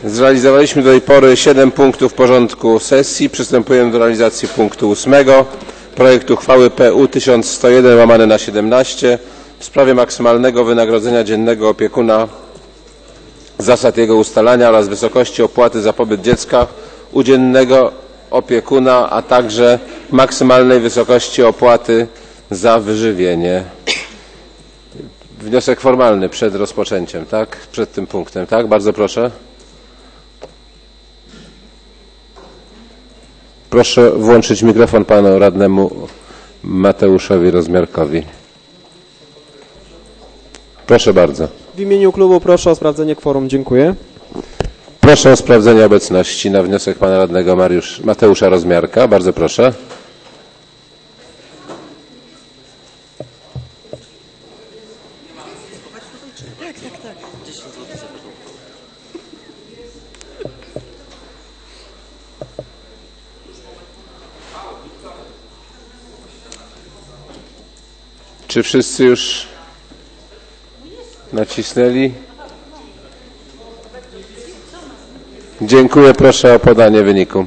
Zrealizowaliśmy do tej pory 7 punktów porządku sesji. Przystępujemy do realizacji punktu 8. Projekt uchwały PU 1101/17 w sprawie maksymalnego wynagrodzenia dziennego opiekuna, zasad jego ustalania oraz wysokości opłaty za pobyt dziecka u dziennego opiekuna, a także maksymalnej wysokości opłaty za wyżywienie. Wniosek formalny przed rozpoczęciem, tak? Przed tym punktem, tak? Bardzo proszę. Proszę włączyć mikrofon panu radnemu Mateuszowi Rozmiarkowi. Proszę bardzo. W imieniu klubu proszę o sprawdzenie kworum. Dziękuję. Proszę o sprawdzenie obecności na wniosek pana radnego Mateusza Rozmiarka. Bardzo proszę. Czy wszyscy już nacisnęli? Dziękuję. Proszę o podanie wyniku.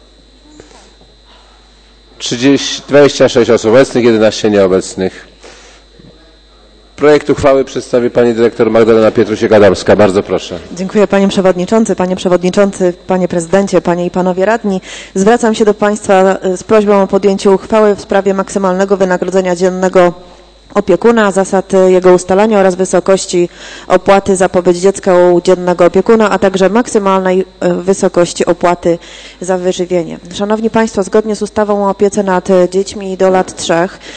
26 osób obecnych, 11 nieobecnych. Projekt uchwały przedstawi pani dyrektor Magdalena Pietrusiak-Adamska. Bardzo proszę. Dziękuję panie przewodniczący, panie prezydencie, panie i panowie radni. Zwracam się do państwa z prośbą o podjęcie uchwały w sprawie maksymalnego wynagrodzenia dziennego opiekuna, zasad jego ustalania oraz wysokości opłaty za pobyt dziecka u dziennego opiekuna, a także maksymalnej wysokości opłaty za wyżywienie. Szanowni Państwo, zgodnie z ustawą o opiece nad dziećmi do lat 3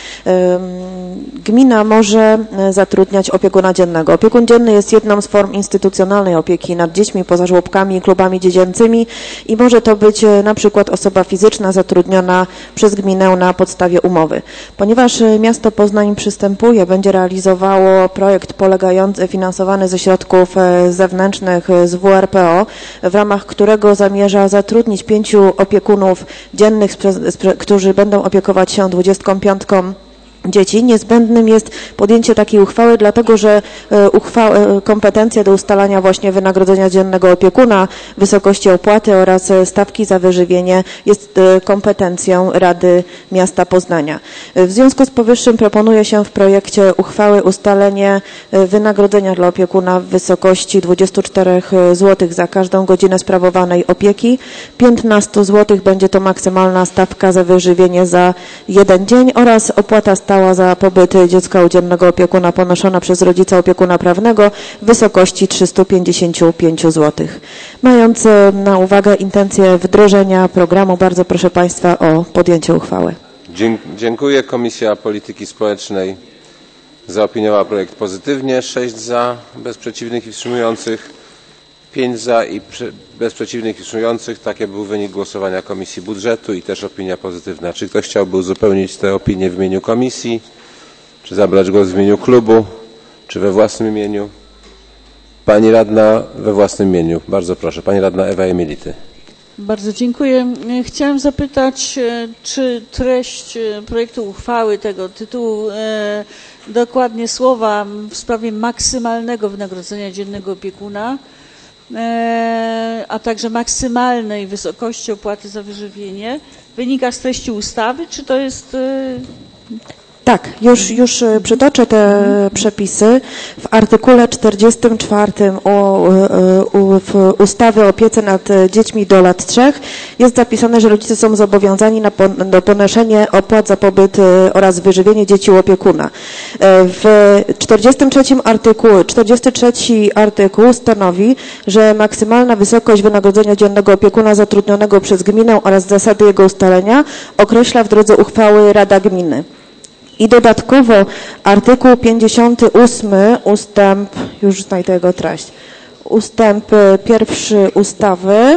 gmina może zatrudniać opiekuna dziennego. Opiekun dzienny jest jedną z form instytucjonalnej opieki nad dziećmi poza żłobkami i klubami dziecięcymi i może to być na przykład osoba fizyczna zatrudniona przez gminę na podstawie umowy. Ponieważ miasto Poznań będzie realizowało projekt finansowany ze środków zewnętrznych z WRPO, w ramach którego zamierza zatrudnić 5 opiekunów dziennych, którzy będą opiekować się 25 dzieci. Niezbędnym jest podjęcie takiej uchwały, dlatego że kompetencja do ustalania właśnie wynagrodzenia dziennego opiekuna, wysokości opłaty oraz stawki za wyżywienie jest kompetencją Rady Miasta Poznania. W związku z powyższym proponuje się w projekcie uchwały ustalenie wynagrodzenia dla opiekuna w wysokości 24 zł za każdą godzinę sprawowanej opieki. 15 zł będzie to maksymalna stawka za wyżywienie za jeden dzień oraz opłata stała za pobyt dziecka u dziennego opiekuna ponoszona przez rodzica opiekuna prawnego w wysokości 355 zł. Mając na uwadze intencję wdrożenia programu, bardzo proszę Państwa o podjęcie uchwały. Dziękuję. Komisja Polityki Społecznej zaopiniowała projekt pozytywnie. 6 za, bez przeciwnych i wstrzymujących. 5 za i bez przeciwnych i wstrzymujących. Taki był wynik głosowania Komisji Budżetu i też opinia pozytywna. Czy ktoś chciałby uzupełnić tę opinię w imieniu komisji? Czy zabrać głos w imieniu klubu? Czy we własnym imieniu? Pani radna we własnym imieniu. Bardzo proszę. Pani radna Ewa Emility. Bardzo dziękuję. Chciałam zapytać, czy treść projektu uchwały, tego tytułu, dokładnie słowa w sprawie maksymalnego wynagrodzenia dziennego opiekuna, a także maksymalnej wysokości opłaty za wyżywienie wynika z treści ustawy, czy to jest... Tak, już przytoczę te przepisy. W artykule 44 ustawy o opiece nad dziećmi do lat 3 jest zapisane, że rodzice są zobowiązani do ponoszenia opłat za pobyt oraz wyżywienie dzieci u opiekuna. W 43 artykuł stanowi, że maksymalna wysokość wynagrodzenia dziennego opiekuna zatrudnionego przez gminę oraz zasady jego ustalenia określa w drodze uchwały Rada Gminy. I dodatkowo artykuł 58 ustęp, już znajdę jego treść, ustęp 1 ustawy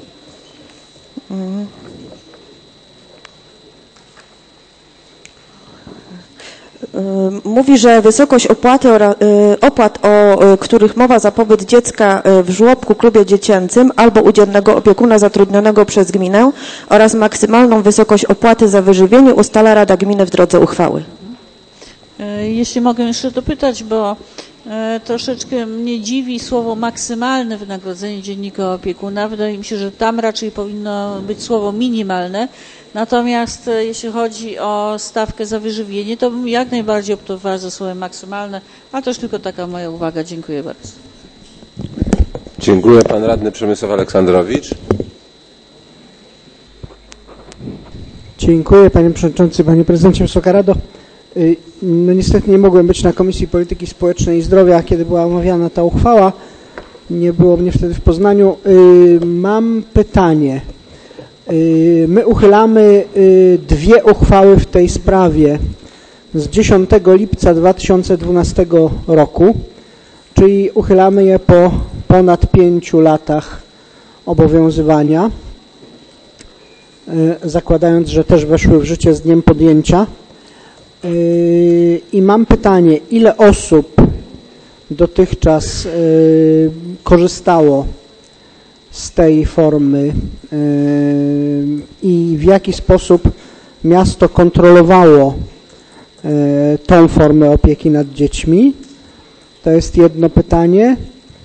mówi, że wysokość opłat, o których mowa za pobyt dziecka w żłobku, klubie dziecięcym albo u dziennego opiekuna zatrudnionego przez gminę oraz maksymalną wysokość opłaty za wyżywienie ustala Rada Gminy w drodze uchwały. Jeśli mogę jeszcze dopytać, bo troszeczkę mnie dziwi słowo maksymalne wynagrodzenie dziennika opiekuna. Wydaje mi się, że tam raczej powinno być słowo minimalne. Natomiast jeśli chodzi o stawkę za wyżywienie, to bym jak najbardziej optowała za słowem maksymalne, a to już tylko taka moja uwaga. Dziękuję bardzo. Dziękuję. Pan radny Przemysław Aleksandrowicz. Dziękuję panie przewodniczący, panie prezydencie, Wysoka Rado. No niestety nie mogłem być na Komisji Polityki Społecznej i Zdrowia, kiedy była omawiana ta uchwała. Nie było mnie wtedy w Poznaniu. Mam pytanie. My uchylamy dwie uchwały w tej sprawie z 10 lipca 2012 roku, czyli uchylamy je po ponad 5 latach obowiązywania, zakładając, że też weszły w życie z dniem podjęcia. I mam pytanie, ile osób dotychczas korzystało z tej formy i w jaki sposób miasto kontrolowało tą formę opieki nad dziećmi? To jest jedno pytanie.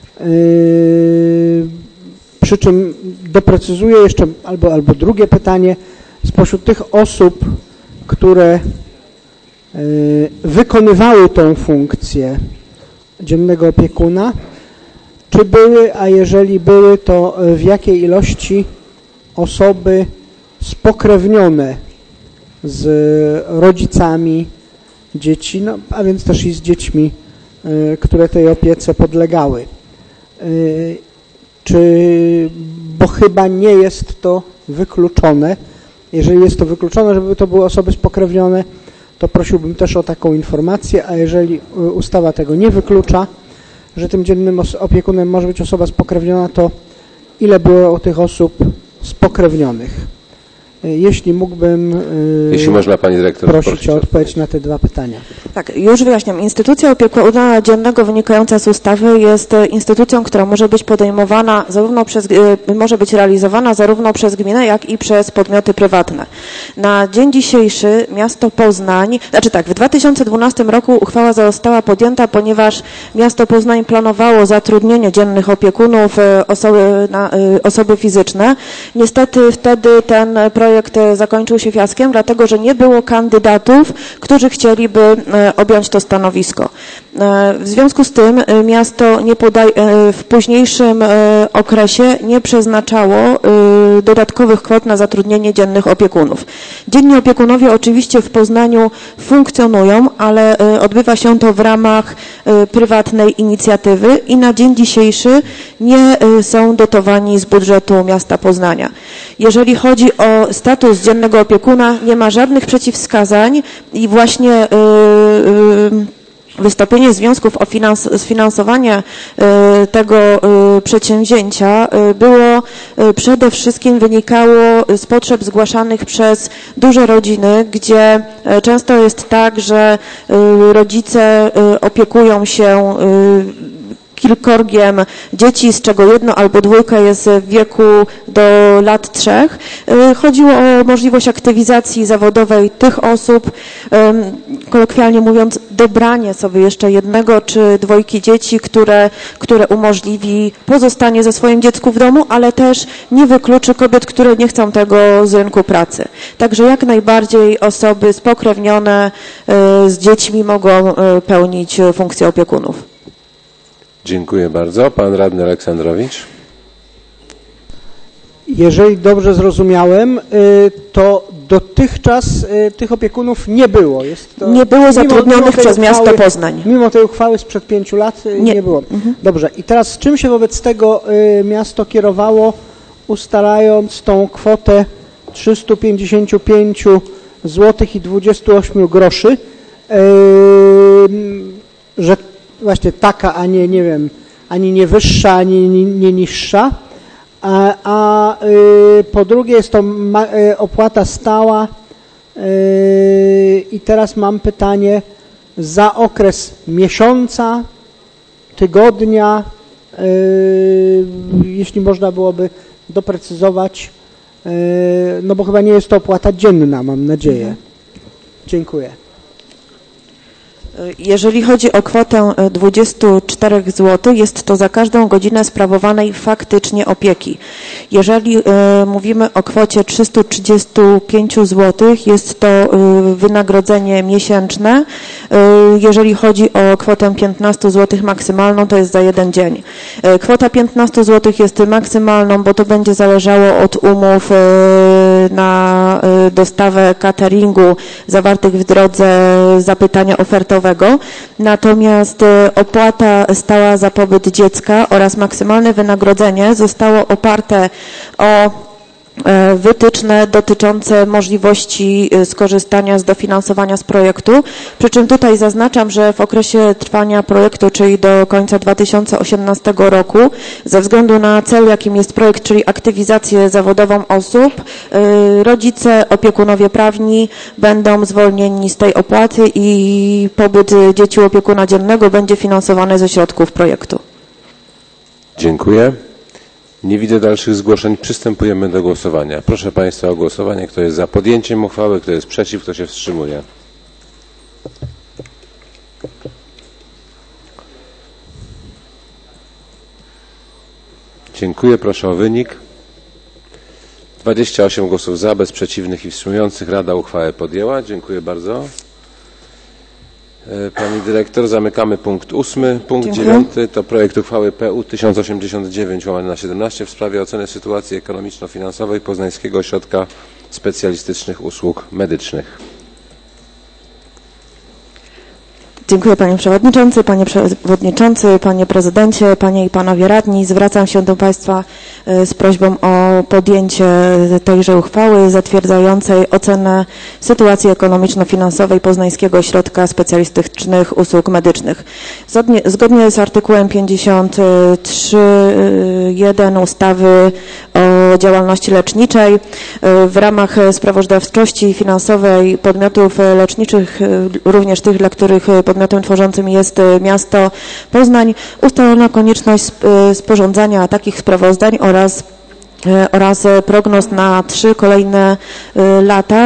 Przy czym doprecyzuję jeszcze, albo drugie pytanie, spośród tych osób, które wykonywały tą funkcję dziennego opiekuna, czy były, a jeżeli były, to w jakiej ilości osoby spokrewnione z rodzicami dzieci, no, a więc też i z dziećmi, które tej opiece podlegały. Bo chyba nie jest to wykluczone. Jeżeli jest to wykluczone, żeby to były osoby spokrewnione, to prosiłbym też o taką informację, a jeżeli ustawa tego nie wyklucza, że tym dziennym opiekunem może być osoba spokrewniona, to ile było tych osób spokrewnionych? Jeśli mógłbym Jeśli można, pani dyrektor, prosić o odpowiedź na te dwa pytania. Tak, już wyjaśniam. Instytucja opiekuna dziennego wynikająca z ustawy jest instytucją, która może być podejmowana może być realizowana zarówno przez gminę, jak i przez podmioty prywatne. Na dzień dzisiejszy miasto Poznań, w 2012 roku uchwała została podjęta, ponieważ miasto Poznań planowało zatrudnienie dziennych opiekunów osoby fizyczne. Niestety wtedy ten projekt zakończył się fiaskiem, dlatego że nie było kandydatów, którzy chcieliby objąć to stanowisko. W związku z tym miasto w późniejszym okresie nie przeznaczało dodatkowych kwot na zatrudnienie dziennych opiekunów. Dzienni opiekunowie oczywiście w Poznaniu funkcjonują, ale odbywa się to w ramach prywatnej inicjatywy i na dzień dzisiejszy nie są dotowani z budżetu miasta Poznania. Jeżeli chodzi o status dziennego opiekuna, nie ma żadnych przeciwwskazań i właśnie wystąpienie związków o sfinansowanie tego przedsięwzięcia przede wszystkim wynikało z potrzeb zgłaszanych przez duże rodziny, gdzie często jest tak, że rodzice opiekują się kilkorgiem dzieci, z czego jedno albo dwójka jest w wieku do lat 3. Chodziło o możliwość aktywizacji zawodowej tych osób, kolokwialnie mówiąc, dobranie sobie jeszcze jednego czy dwojki dzieci, które umożliwi pozostanie ze swoim dzieckiem w domu, ale też nie wykluczy kobiet, które nie chcą tego z rynku pracy. Także jak najbardziej osoby spokrewnione z dziećmi mogą pełnić funkcję opiekunów. Dziękuję bardzo. Pan radny Aleksandrowicz. Jeżeli dobrze zrozumiałem, to dotychczas tych opiekunów nie było. Nie było zatrudnionych przez miasto Poznań. Mimo tej uchwały sprzed 5 lat nie było. Dobrze. I teraz czym się wobec tego miasto kierowało, ustalając tą kwotę 355 zł i 28 groszy, że właśnie taka, a nie wiem, ani nie wyższa, ani nie niższa, a po drugie jest to opłata stała i teraz mam pytanie za okres miesiąca, tygodnia, jeśli można byłoby doprecyzować, no bo chyba nie jest to opłata dzienna, mam nadzieję. Dziękuję. Jeżeli chodzi o kwotę 24 zł, jest to za każdą godzinę sprawowanej faktycznie opieki. Jeżeli mówimy o kwocie 335 zł, jest to wynagrodzenie miesięczne. Jeżeli chodzi o kwotę 15 zł maksymalną, to jest za jeden dzień. Kwota 15 zł jest maksymalną, bo to będzie zależało od umów na dostawę cateringu zawartych w drodze zapytania ofertowego. Natomiast opłata stała za pobyt dziecka oraz maksymalne wynagrodzenie zostało oparte o wytyczne dotyczące możliwości skorzystania z dofinansowania z projektu. Przy czym tutaj zaznaczam, że w okresie trwania projektu, czyli do końca 2018 roku, ze względu na cel, jakim jest projekt, czyli aktywizację zawodową osób, rodzice, opiekunowie prawni będą zwolnieni z tej opłaty i pobyt dzieci u opiekuna dziennego będzie finansowany ze środków projektu. Dziękuję. Nie widzę dalszych zgłoszeń. Przystępujemy do głosowania. Proszę Państwa o głosowanie. Kto jest za podjęciem uchwały, kto jest przeciw, kto się wstrzymuje. Dziękuję. Proszę o wynik. 28 głosów za, bez przeciwnych i wstrzymujących. Rada uchwałę podjęła. Dziękuję bardzo. Pani Dyrektor, zamykamy punkt 8. Punkt 9 to projekt uchwały PU 1089/17 w sprawie oceny sytuacji ekonomiczno-finansowej Poznańskiego Ośrodka Specjalistycznych Usług Medycznych. Dziękuję Panie Przewodniczący, Panie Prezydencie, Panie i Panowie Radni. Zwracam się do Państwa z prośbą o podjęcie tejże uchwały zatwierdzającej ocenę sytuacji ekonomiczno-finansowej Poznańskiego Ośrodka Specjalistycznych Usług Medycznych. Zgodnie z artykułem 53.1 ustawy o działalności leczniczej w ramach sprawozdawczości finansowej podmiotów leczniczych, również tych, dla których podmiotem tworzącym jest miasto Poznań, ustalono konieczność sporządzania takich sprawozdań oraz prognoz na 3 kolejne lata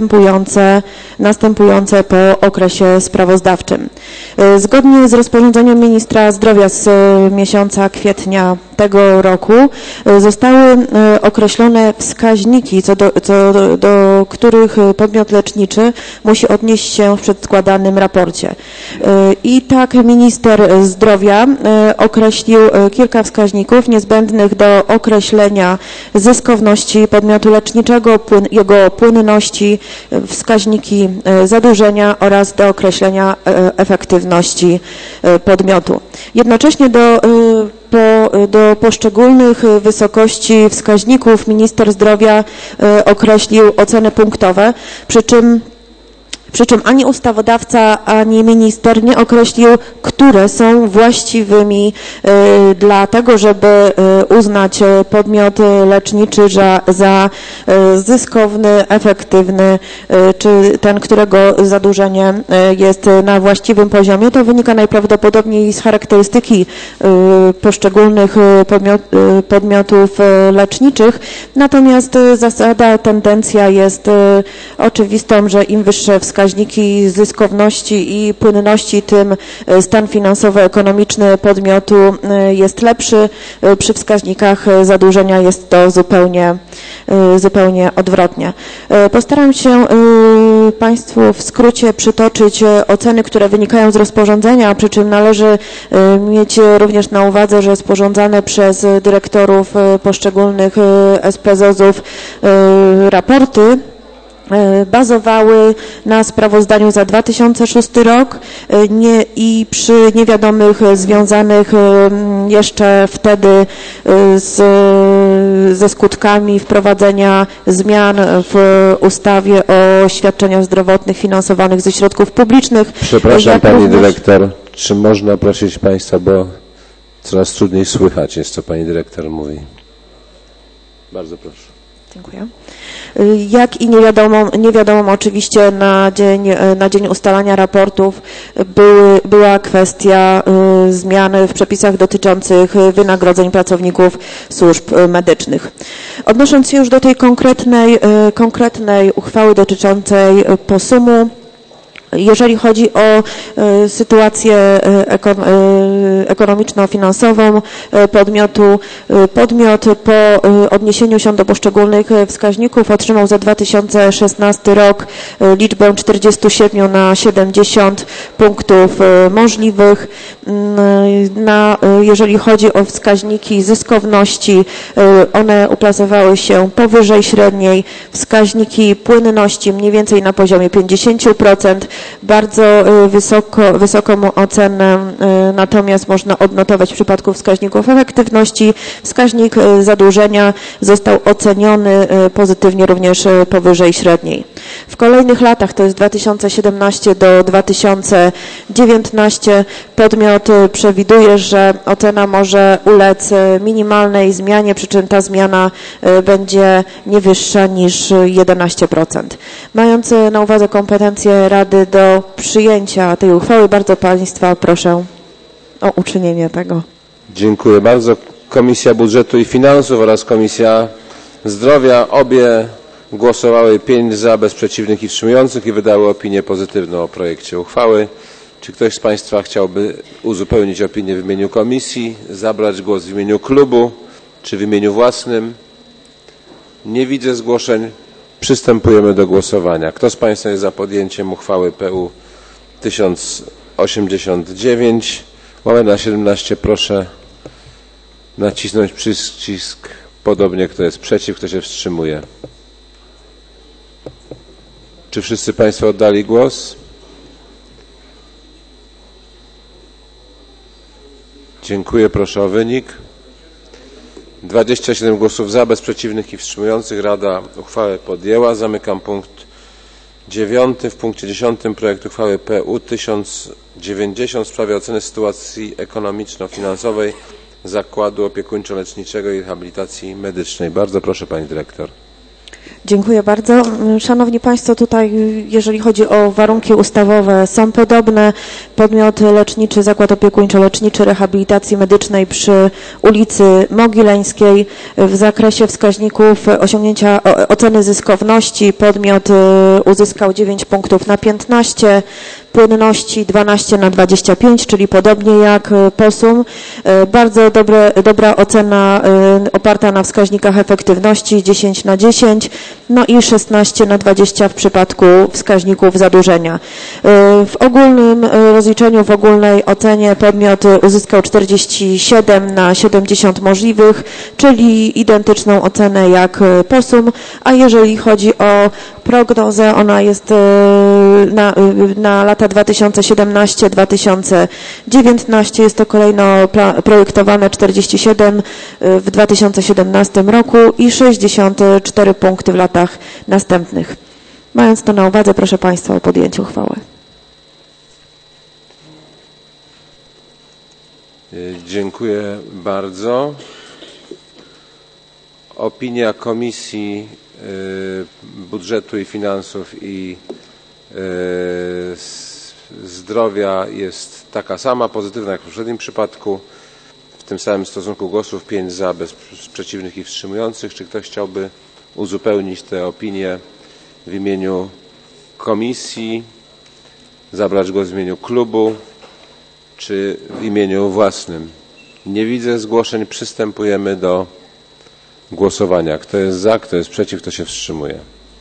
następujące po okresie sprawozdawczym. Zgodnie z rozporządzeniem Ministra Zdrowia z miesiąca kwietnia tego roku zostały określone wskaźniki, co do których podmiot leczniczy musi odnieść się w przedkładanym raporcie. I tak Minister Zdrowia określił kilka wskaźników niezbędnych do określenia zyskowności podmiotu leczniczego, jego płynności, wskaźniki zadłużenia oraz do określenia efektywności podmiotu. Jednocześnie do poszczególnych wysokości wskaźników minister zdrowia określił oceny punktowe, przy czym ani ustawodawca, ani minister nie określił, które są właściwymi dla tego, żeby uznać podmiot leczniczy za zyskowny, efektywny, czy ten, którego zadłużenie jest na właściwym poziomie. To wynika najprawdopodobniej z charakterystyki poszczególnych podmiotów leczniczych. Natomiast tendencja jest oczywistą, że im wyższe wskaźniki zyskowności i płynności, tym stan finansowo-ekonomiczny podmiotu jest lepszy. Przy wskaźnikach zadłużenia jest to zupełnie odwrotnie. Postaram się Państwu w skrócie przytoczyć oceny, które wynikają z rozporządzenia, przy czym należy mieć również na uwadze, że sporządzane przez dyrektorów poszczególnych SPZOZ-ów raporty bazowały na sprawozdaniu za 2006 rok i przy niewiadomych związanych jeszcze wtedy ze skutkami wprowadzenia zmian w ustawie o świadczeniach zdrowotnych finansowanych ze środków publicznych. Przepraszam Pani Dyrektor, czy można prosić Państwa, bo coraz trudniej słychać jest, co Pani Dyrektor mówi. Bardzo proszę. Dziękuję. Jak i niewiadomą oczywiście na dzień ustalania raportów była kwestia zmian w przepisach dotyczących wynagrodzeń pracowników służb medycznych. Odnosząc się już do tej konkretnej uchwały dotyczącej POSUM-u, Jeżeli chodzi o sytuację ekonomiczno-finansową podmiotu, podmiot po odniesieniu się do poszczególnych wskaźników otrzymał za 2016 rok liczbę 47 na 70 punktów możliwych. Jeżeli chodzi o wskaźniki zyskowności, one uplasowały się powyżej średniej, wskaźniki płynności mniej więcej na poziomie 50%, bardzo wysoką ocenę natomiast można odnotować w przypadku wskaźników efektywności. Wskaźnik zadłużenia został oceniony pozytywnie również powyżej średniej. W kolejnych latach, to jest 2017 do 2019, podmiot przewiduje, że ocena może ulec minimalnej zmianie, przy czym ta zmiana będzie nie wyższa niż 11%. Mając na uwadze kompetencje Rady do przyjęcia tej uchwały, bardzo Państwa proszę o uczynienie tego. Dziękuję bardzo. Komisja Budżetu i Finansów oraz Komisja Zdrowia obie głosowały 5 za, bez przeciwnych i wstrzymujących i wydały opinię pozytywną o projekcie uchwały. Czy ktoś z Państwa chciałby uzupełnić opinię w imieniu komisji, zabrać głos w imieniu klubu czy w imieniu własnym? Nie widzę zgłoszeń. Przystępujemy do głosowania. Kto z Państwa jest za podjęciem uchwały PU 1089/17? Proszę nacisnąć przycisk. Podobnie, kto jest przeciw, kto się wstrzymuje. Czy wszyscy Państwo oddali głos? Dziękuję. Proszę o wynik. 27 głosów za, bez przeciwnych i wstrzymujących. Rada uchwałę podjęła. Zamykam punkt 9. W punkcie 10 projekt uchwały PU 1090 w sprawie oceny sytuacji ekonomiczno-finansowej Zakładu Opiekuńczo-Leczniczego i Rehabilitacji Medycznej. Bardzo proszę Pani Dyrektor. Dziękuję bardzo. Szanowni Państwo, tutaj jeżeli chodzi o warunki ustawowe, są podobne. Podmiot leczniczy, Zakład Opiekuńczo-Leczniczy Rehabilitacji Medycznej przy ulicy Mogileńskiej. W zakresie wskaźników osiągnięcia oceny zyskowności podmiot uzyskał 9 punktów na 15, płynności 12 na 25, czyli podobnie jak POSUM. Bardzo dobra ocena oparta na wskaźnikach efektywności 10 na 10, no i 16 na 20 w przypadku wskaźników zadłużenia. W ogólnym rozliczeniu, w ogólnej ocenie podmiot uzyskał 47 na 70 możliwych, czyli identyczną ocenę jak POSUM, a jeżeli chodzi o prognozę, ona jest na lata 2017-2019, jest to kolejno projektowane 47 w 2017 roku i 64 punkty w latach następnych. Mając to na uwadze, proszę Państwa o podjęcie uchwały. Dziękuję bardzo. Opinia Komisji Budżetu i Finansów i Zdrowia jest taka sama, pozytywna jak w poprzednim przypadku. W tym samym stosunku głosów 5 za, bez przeciwnych i wstrzymujących. Czy ktoś chciałby uzupełnić tę opinię w imieniu komisji, zabrać głos w imieniu klubu czy w imieniu własnym? Nie widzę zgłoszeń. Przystępujemy do głosowania. Kto jest za, kto jest przeciw, kto się wstrzymuje?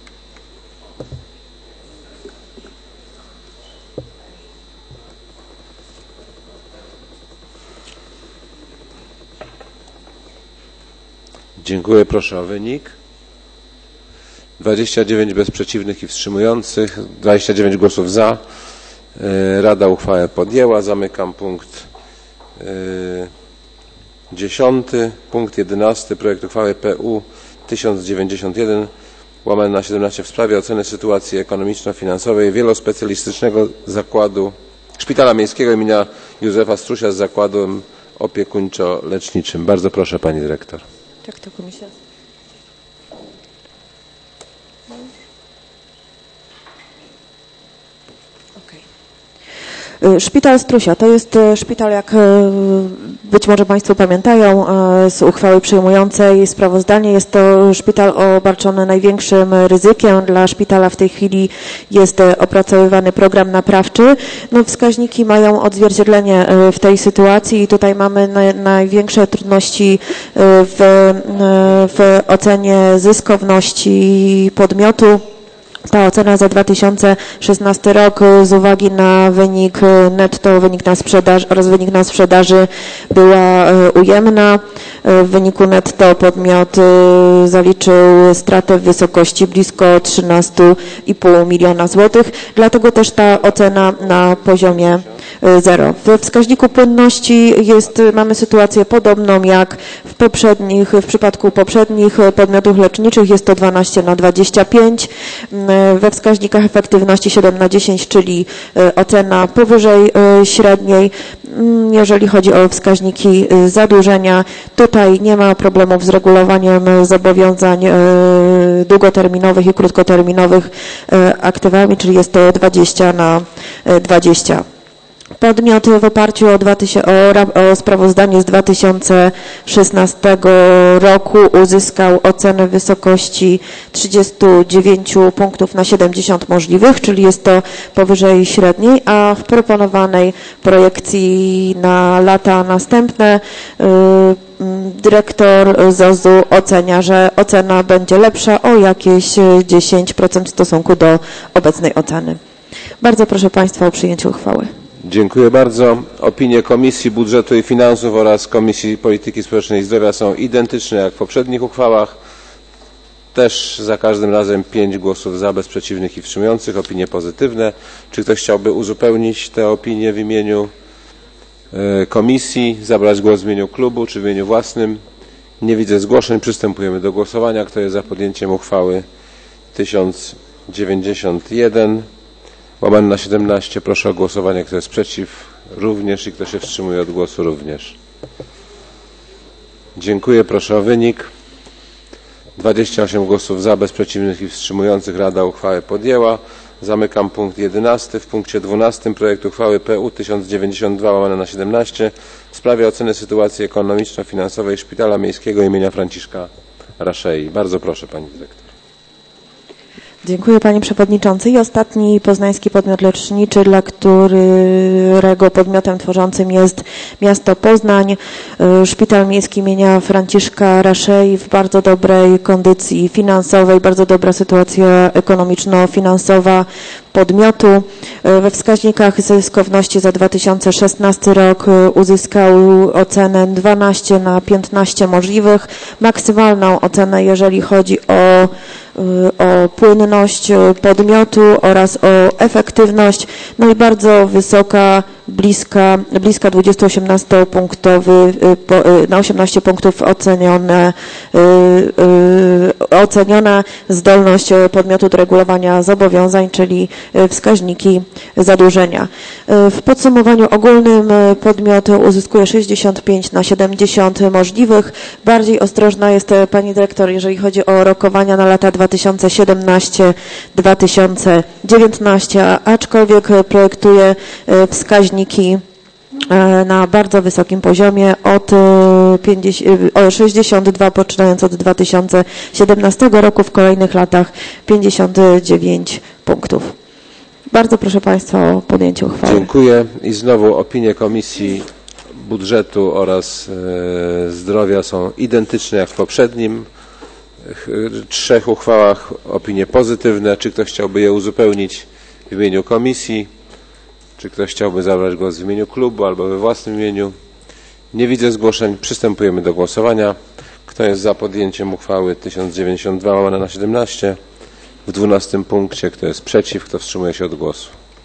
Dziękuję. Proszę o wynik. 29 bez przeciwnych i wstrzymujących, 29 głosów za. Rada uchwałę podjęła. Zamykam punkt 10. Punkt 11. Projekt uchwały PU 1091/17 w sprawie oceny sytuacji ekonomiczno-finansowej wielospecjalistycznego zakładu Szpitala Miejskiego imienia Józefa Strusia z Zakładem Opiekuńczo-Leczniczym. Bardzo proszę Pani Dyrektor. Jak to komisja? Szpital Strusia to jest szpital, jak być może Państwo pamiętają z uchwały przyjmującej sprawozdanie. Jest to szpital obarczony największym ryzykiem. Dla szpitala w tej chwili jest opracowywany program naprawczy. No, wskaźniki mają odzwierciedlenie w tej sytuacji i tutaj mamy największe trudności w ocenie zyskowności podmiotu. Ta ocena za 2016 rok z uwagi na wynik netto, wynik na sprzedaż oraz wynik na sprzedaży była ujemna. W wyniku netto podmiot zaliczył stratę w wysokości blisko 13,5 miliona złotych, dlatego też ta ocena na poziomie 0. We wskaźniku płynności mamy sytuację podobną jak w przypadku poprzednich podmiotów leczniczych, jest to 12/25. We wskaźnikach efektywności 7/10, czyli ocena powyżej średniej. Jeżeli chodzi o wskaźniki zadłużenia, tutaj nie ma problemów z regulowaniem zobowiązań długoterminowych i krótkoterminowych aktywami, czyli jest to 20/20. Podmiot w oparciu o sprawozdanie z 2016 roku uzyskał ocenę w wysokości 39 punktów na 70 możliwych, czyli jest to powyżej średniej, a w proponowanej projekcji na lata następne dyrektor ZOZ-u ocenia, że ocena będzie lepsza o jakieś 10% w stosunku do obecnej oceny. Bardzo proszę Państwa o przyjęcie uchwały. Dziękuję bardzo. Opinie Komisji Budżetu i Finansów oraz Komisji Polityki Społecznej i Zdrowia są identyczne jak w poprzednich uchwałach. Też za każdym razem 5 głosów za, bez przeciwnych i wstrzymujących. Opinie pozytywne. Czy ktoś chciałby uzupełnić te opinie w imieniu komisji, zabrać głos w imieniu klubu czy w imieniu własnym? Nie widzę zgłoszeń. Przystępujemy do głosowania. Kto jest za podjęciem uchwały 1091/17? Proszę o głosowanie. Kto jest przeciw? Również. I kto się wstrzymuje od głosu? Również. Dziękuję. Proszę o wynik. 28 głosów za, bez przeciwnych i wstrzymujących. Rada uchwałę podjęła. Zamykam punkt 11. W punkcie 12 projekt uchwały PU 1092/17 w sprawie oceny sytuacji ekonomiczno-finansowej Szpitala Miejskiego imienia Franciszka Raszei. Bardzo proszę Pani Dyrektor. Dziękuję Panie Przewodniczący. I ostatni poznański podmiot leczniczy, dla którego podmiotem tworzącym jest miasto Poznań. Szpital Miejski imienia Franciszka Raszei w bardzo dobrej kondycji finansowej, bardzo dobra sytuacja ekonomiczno-finansowa podmiotu. We wskaźnikach zyskowności za 2016 rok uzyskał ocenę 12/15 możliwych. Maksymalną ocenę, jeżeli chodzi o płynność podmiotu oraz o efektywność, no i bardzo wysoka, bliska 18 punktów oceniona zdolność podmiotu do regulowania zobowiązań, czyli wskaźniki zadłużenia. W podsumowaniu ogólnym podmiot uzyskuje 65/70 możliwych. Bardziej ostrożna jest Pani Dyrektor, jeżeli chodzi o rokowania na lata 2017-2019, aczkolwiek projektuje wskaźniki na bardzo wysokim poziomie o 62 poczynając od 2017 roku, w kolejnych latach 59 punktów. Bardzo proszę Państwa o podjęcie uchwały. Dziękuję. I znowu opinie Komisji Budżetu oraz Zdrowia są identyczne jak w poprzednim 3 uchwałach. Opinie pozytywne. Czy ktoś chciałby je uzupełnić w imieniu komisji? Czy ktoś chciałby zabrać głos w imieniu klubu albo we własnym imieniu? Nie widzę zgłoszeń. Przystępujemy do głosowania. Kto jest za podjęciem uchwały 1092/17 w 12 punkcie? Kto jest przeciw? Kto wstrzymuje się od głosu?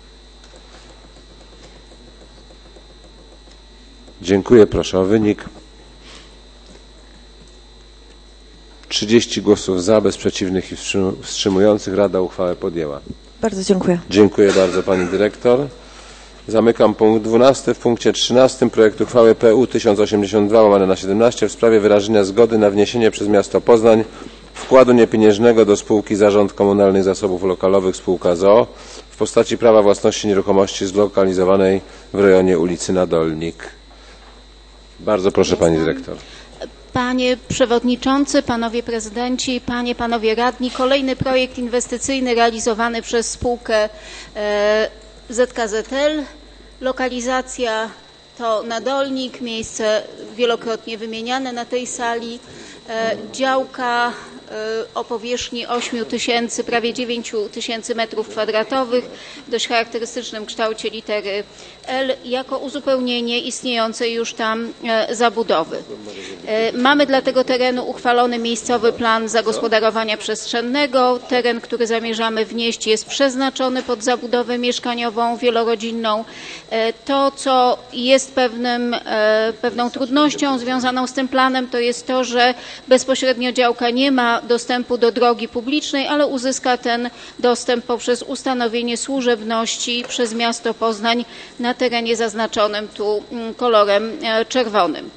Dziękuję. Proszę o wynik. 30 głosów za, bez przeciwnych i wstrzymujących. Rada uchwałę podjęła. Bardzo dziękuję. Dziękuję bardzo Pani Dyrektor. Zamykam punkt 12. W punkcie 13 projekt uchwały PU 1082/17 w sprawie wyrażenia zgody na wniesienie przez miasto Poznań wkładu niepieniężnego do spółki Zarząd Komunalnych Zasobów Lokalowych spółka z o.o. w postaci prawa własności nieruchomości zlokalizowanej w rejonie ulicy Nadolnik. Bardzo proszę Pani Dyrektor. Panie Przewodniczący, Panowie Prezydenci, Panowie Radni. Kolejny projekt inwestycyjny realizowany przez spółkę ZKZL. Lokalizacja to Nadolnik, miejsce wielokrotnie wymieniane na tej sali. Działka o powierzchni 8 tysięcy, prawie 9 tysięcy metrów kwadratowych, w dość charakterystycznym kształcie litery L, jako uzupełnienie istniejącej już tam zabudowy. Mamy dla tego terenu uchwalony miejscowy plan zagospodarowania przestrzennego. Teren, który zamierzamy wnieść, jest przeznaczony pod zabudowę mieszkaniową, wielorodzinną. To, co jest pewną trudnością związaną z tym planem, to jest to, że bezpośrednio działka nie ma dostępu do drogi publicznej, ale uzyska ten dostęp poprzez ustanowienie służebności przez miasto Poznań na terenie zaznaczonym tu kolorem czerwonym.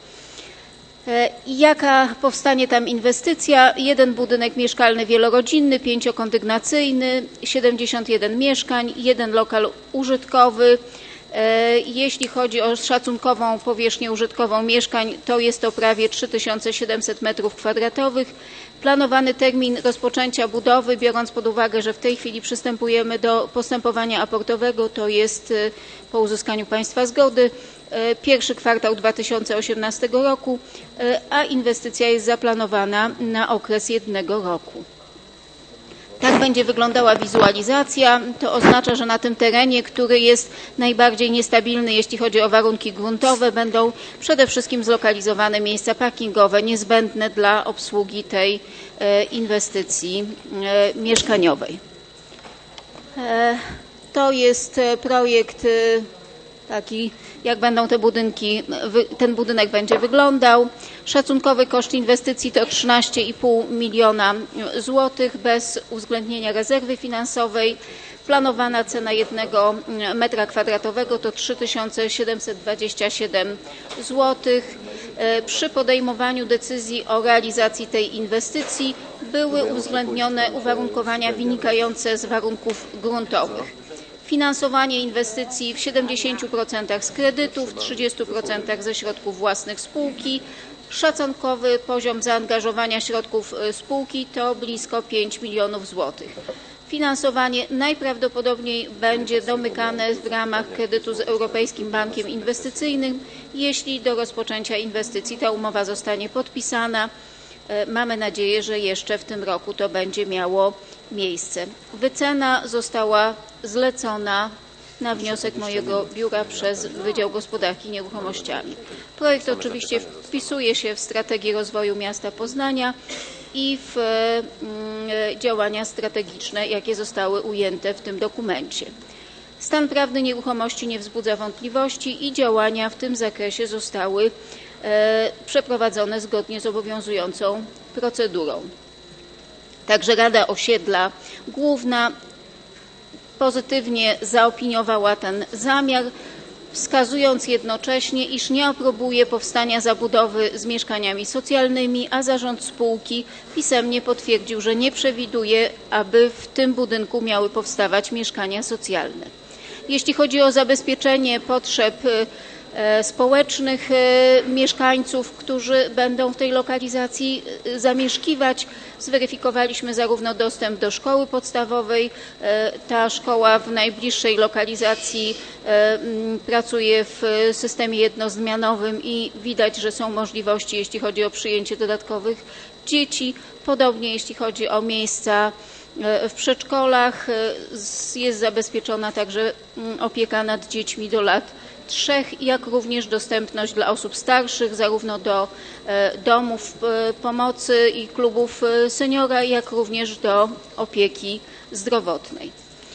Jaka powstanie tam inwestycja? Jeden budynek mieszkalny wielorodzinny, 5-kondygnacyjny, 71 mieszkań, jeden lokal użytkowy. Jeśli chodzi o szacunkową powierzchnię użytkową mieszkań, to jest to prawie 3700 m2. Planowany termin rozpoczęcia budowy, biorąc pod uwagę, że w tej chwili przystępujemy do postępowania aportowego, to jest po uzyskaniu Państwa zgody pierwszy kwartał 2018 roku, a inwestycja jest zaplanowana na okres 1 roku. Tak będzie wyglądała wizualizacja. To oznacza, że na tym terenie, który jest najbardziej niestabilny, jeśli chodzi o warunki gruntowe, będą przede wszystkim zlokalizowane miejsca parkingowe niezbędne dla obsługi tej inwestycji mieszkaniowej. To jest projekt taki, jak będą ten budynek będzie wyglądał. Szacunkowy koszt inwestycji to 13,5 miliona złotych bez uwzględnienia rezerwy finansowej. Planowana cena 1 metra kwadratowego to 3727 złotych. Przy podejmowaniu decyzji o realizacji tej inwestycji były uwzględnione uwarunkowania wynikające z warunków gruntowych. Finansowanie inwestycji w 70% z kredytów, 30% ze środków własnych spółki. Szacunkowy poziom zaangażowania środków spółki to blisko 5 milionów złotych. Finansowanie najprawdopodobniej będzie domykane w ramach kredytu z Europejskim Bankiem Inwestycyjnym. Jeśli do rozpoczęcia inwestycji ta umowa zostanie podpisana, mamy nadzieję, że jeszcze w tym roku to będzie miało miejsce. Wycena została zlecona na wniosek mojego biura przez Wydział Gospodarki Nieruchomościami. Projekt oczywiście wpisuje się w strategię rozwoju miasta Poznania i w działania strategiczne, jakie zostały ujęte w tym dokumencie. Stan prawny nieruchomości nie wzbudza wątpliwości i działania w tym zakresie zostały przeprowadzone zgodnie z obowiązującą procedurą. Także Rada Osiedla Główna pozytywnie zaopiniowała ten zamiar, wskazując jednocześnie, iż nie aprobuje powstania zabudowy z mieszkaniami socjalnymi, a zarząd spółki pisemnie potwierdził, że nie przewiduje, aby w tym budynku miały powstawać mieszkania socjalne. Jeśli chodzi o zabezpieczenie potrzeb społecznych mieszkańców, którzy będą w tej lokalizacji zamieszkiwać, zweryfikowaliśmy zarówno dostęp do szkoły podstawowej. Ta szkoła w najbliższej lokalizacji pracuje w systemie jednozmianowym i widać, że są możliwości, jeśli chodzi o przyjęcie dodatkowych dzieci. Podobnie jeśli chodzi o miejsca w przedszkolach, jest zabezpieczona także opieka nad dziećmi do lat 3, jak również dostępność dla osób starszych, zarówno do domów pomocy i klubów seniora, jak również do opieki zdrowotnej.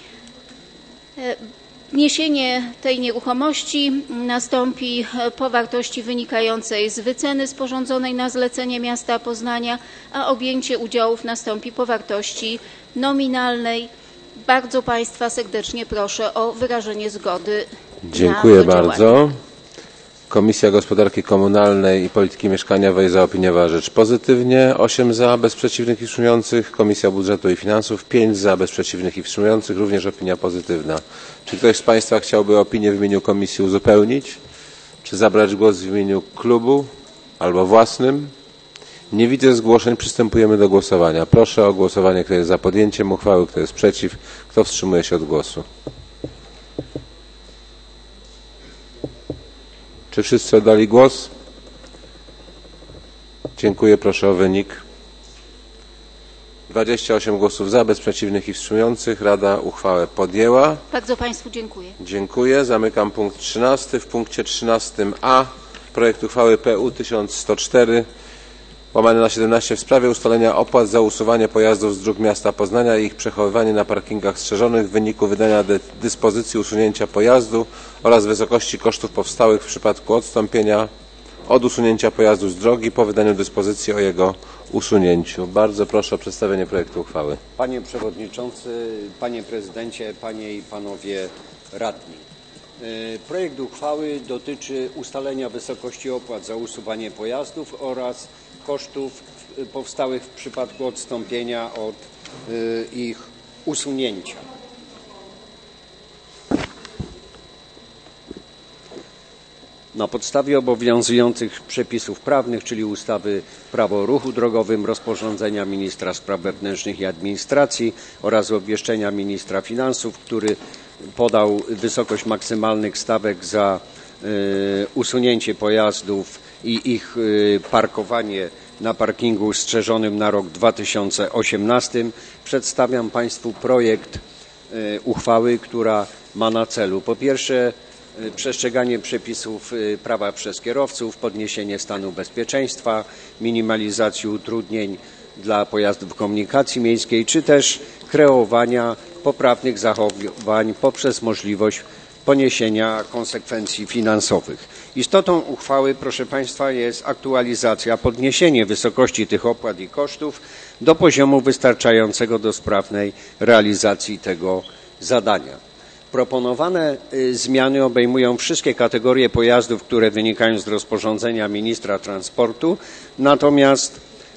Wniesienie tej nieruchomości nastąpi po wartości wynikającej z wyceny sporządzonej na zlecenie miasta Poznania, a objęcie udziałów nastąpi po wartości nominalnej. Bardzo Państwa serdecznie proszę o wyrażenie zgody. Dziękuję bardzo. Komisja Gospodarki Komunalnej i Polityki Mieszkaniowej zaopiniowała rzecz pozytywnie. 8 za, bez przeciwnych i wstrzymujących. Komisja Budżetu i Finansów 5 za, bez przeciwnych i wstrzymujących. Również opinia pozytywna. Czy ktoś z Państwa chciałby opinię w imieniu komisji uzupełnić? Czy zabrać głos w imieniu klubu albo własnym? Nie widzę zgłoszeń. Przystępujemy do głosowania. Proszę o głosowanie, kto jest za podjęciem uchwały, kto jest przeciw, kto wstrzymuje się od głosu. Czy wszyscy oddali głos? Dziękuję. Proszę o wynik. 28 głosów za, bez przeciwnych i wstrzymujących. Rada uchwałę podjęła. Bardzo Państwu dziękuję. Dziękuję. Zamykam punkt 13. W punkcie 13a projekt uchwały PU 1104/17 w sprawie ustalenia opłat za usuwanie pojazdów z dróg miasta Poznania i ich przechowywanie na parkingach strzeżonych w wyniku wydania dyspozycji usunięcia pojazdu oraz wysokości kosztów powstałych w przypadku odstąpienia od usunięcia pojazdu z drogi po wydaniu dyspozycji o jego usunięciu. Bardzo proszę o przedstawienie projektu uchwały. Panie Przewodniczący, Panie Prezydencie, Panie i Panowie Radni. Projekt uchwały dotyczy ustalenia wysokości opłat za usuwanie pojazdów oraz kosztów powstałych w przypadku odstąpienia od ich usunięcia. Na podstawie obowiązujących przepisów prawnych, czyli ustawy Prawo o ruchu drogowym, rozporządzenia ministra spraw wewnętrznych i administracji oraz obwieszczenia ministra finansów, który podał wysokość maksymalnych stawek za usunięcie pojazdów i ich parkowanie na parkingu strzeżonym na rok 2018, przedstawiam Państwu projekt uchwały, która ma na celu po pierwsze przestrzeganie przepisów prawa przez kierowców, podniesienie stanu bezpieczeństwa, minimalizacji utrudnień dla pojazdów komunikacji miejskiej, czy też kreowania poprawnych zachowań poprzez możliwość poniesienia konsekwencji finansowych. Istotą uchwały, proszę Państwa, jest aktualizacja, podniesienie wysokości tych opłat i kosztów do poziomu wystarczającego do sprawnej realizacji tego zadania. Proponowane zmiany obejmują wszystkie kategorie pojazdów, które wynikają z rozporządzenia ministra transportu, natomiast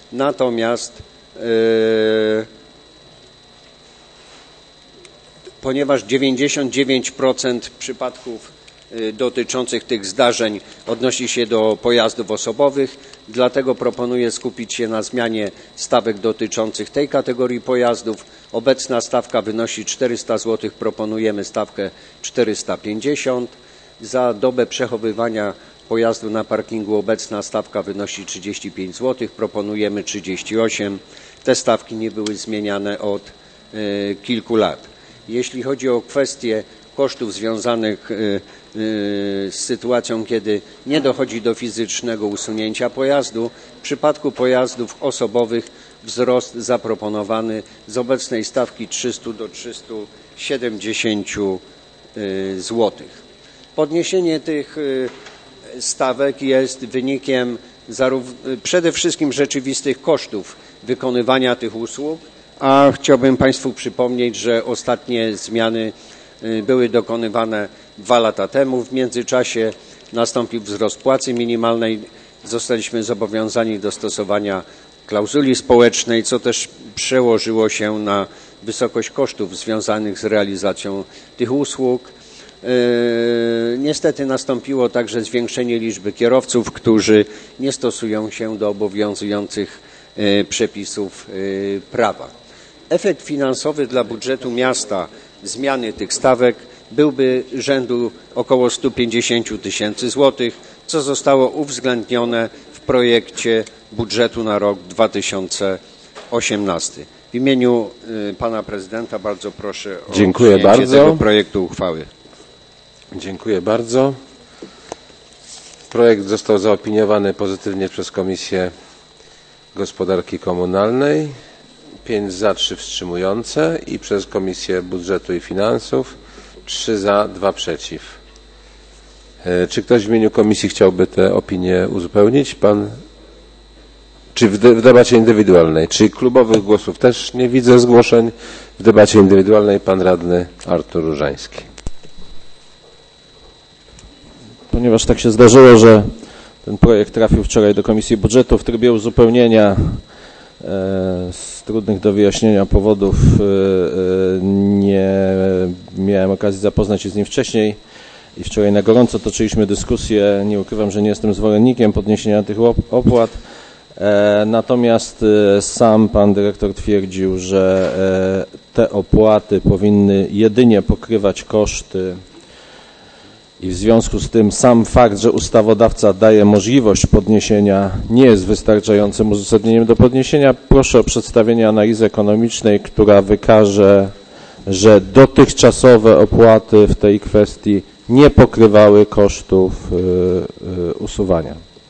ponieważ 99% przypadków dotyczących tych zdarzeń odnosi się do pojazdów osobowych, dlatego proponuję skupić się na zmianie stawek dotyczących tej kategorii pojazdów. Obecna stawka wynosi 400 zł, proponujemy stawkę 450. Za dobę przechowywania pojazdu na parkingu obecna stawka wynosi 35 zł, proponujemy 38. Te stawki nie były zmieniane od kilku lat. Jeśli chodzi o kwestię kosztów związanych z sytuacją, kiedy nie dochodzi do fizycznego usunięcia pojazdu, w przypadku pojazdów osobowych wzrost zaproponowany z obecnej stawki 300 do 370 zł. Podniesienie tych stawek jest wynikiem przede wszystkim rzeczywistych kosztów wykonywania tych usług, a chciałbym Państwu przypomnieć, że ostatnie zmiany były dokonywane 2 lata temu. W międzyczasie nastąpił wzrost płacy minimalnej. Zostaliśmy zobowiązani do stosowania klauzuli społecznej, co też przełożyło się na wysokość kosztów związanych z realizacją tych usług. Niestety nastąpiło także zwiększenie liczby kierowców, którzy nie stosują się do obowiązujących przepisów prawa. Efekt finansowy dla budżetu miasta zmiany tych stawek byłby rzędu około 150 tysięcy złotych, co zostało uwzględnione w projekcie budżetu na rok 2018. W imieniu Pana Prezydenta bardzo proszę o przyjęcie tego projektu uchwały. Dziękuję bardzo. Projekt został zaopiniowany pozytywnie przez Komisję Gospodarki Komunalnej. 5 za, 3 wstrzymujące i przez Komisję Budżetu i Finansów 3 za, 2 przeciw. Czy ktoś w imieniu komisji chciałby tę opinię uzupełnić? Czy w debacie indywidualnej? Czy klubowych głosów też nie widzę zgłoszeń? W debacie indywidualnej pan radny Artur Różański. Ponieważ tak się zdarzyło, że ten projekt trafił wczoraj do Komisji Budżetu w trybie uzupełnienia, z trudnych do wyjaśnienia powodów nie miałem okazji zapoznać się z nim wcześniej. i wczoraj na gorąco toczyliśmy dyskusję. Nie ukrywam, że nie jestem zwolennikiem podniesienia tych opłat. Natomiast sam pan dyrektor twierdził, że te opłaty powinny jedynie pokrywać koszty i w związku z tym sam fakt, że ustawodawca daje możliwość podniesienia, nie jest wystarczającym uzasadnieniem do podniesienia. Proszę o przedstawienie analizy ekonomicznej, która wykaże, że dotychczasowe opłaty w tej kwestii nie pokrywały kosztów usuwania.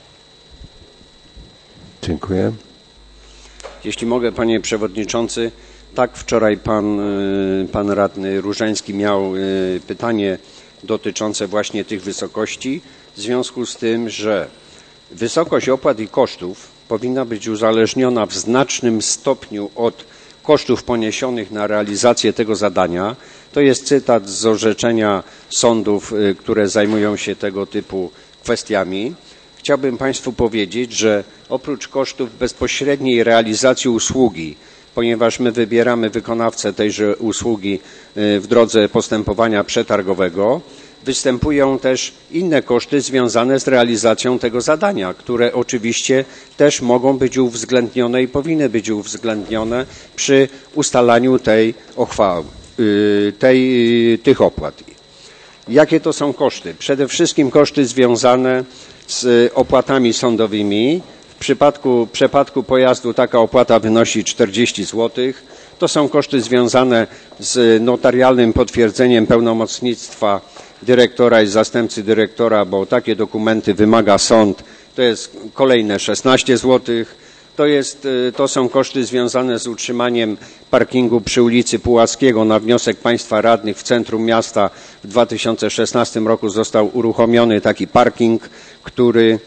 Dziękuję. Jeśli mogę, panie przewodniczący, tak wczoraj pan radny Różański miał pytanie dotyczące właśnie tych wysokości, w związku z tym, że wysokość opłat i kosztów powinna być uzależniona w znacznym stopniu od kosztów poniesionych na realizację tego zadania. To jest cytat z orzeczenia sądów, które zajmują się tego typu kwestiami. Chciałbym państwu powiedzieć, że oprócz kosztów bezpośredniej realizacji usługi, ponieważ my wybieramy wykonawcę tejże usługi w drodze postępowania przetargowego, występują też inne koszty związane z realizacją tego zadania, które oczywiście też mogą być uwzględnione i powinny być uwzględnione przy ustalaniu tej uchwały, tych opłat. Jakie to są koszty? Przede wszystkim koszty związane z opłatami sądowymi. W przypadku pojazdu taka opłata wynosi 40 zł. To są koszty związane z notarialnym potwierdzeniem pełnomocnictwa dyrektora i zastępcy dyrektora, bo takie dokumenty wymaga sąd. To jest kolejne 16 zł. To są koszty związane z utrzymaniem parkingu przy ulicy Puławskiego. Na wniosek państwa radnych w centrum miasta w 2016 roku został uruchomiony taki parking, który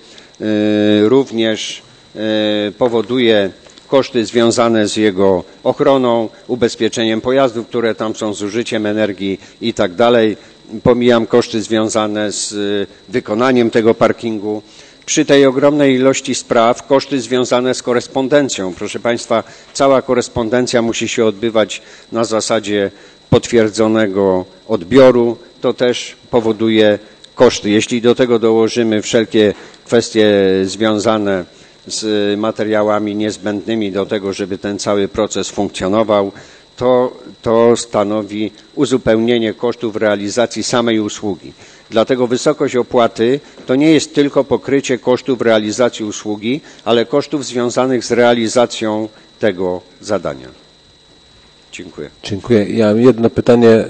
również powoduje koszty związane z jego ochroną, ubezpieczeniem pojazdów, które tam są, zużyciem energii i tak dalej. Pomijam koszty związane z wykonaniem tego parkingu. Przy tej ogromnej ilości spraw koszty związane z korespondencją. Proszę państwa, cała korespondencja musi się odbywać na zasadzie potwierdzonego odbioru. To też powoduje koszty. Jeśli do tego dołożymy wszelkie kwestie związane z materiałami niezbędnymi do tego, żeby ten cały proces funkcjonował, to stanowi uzupełnienie kosztów realizacji samej usługi. Dlatego wysokość opłaty to nie jest tylko pokrycie kosztów realizacji usługi, ale kosztów związanych z realizacją tego zadania. Dziękuję. Dziękuję. Ja mam jedno pytanie.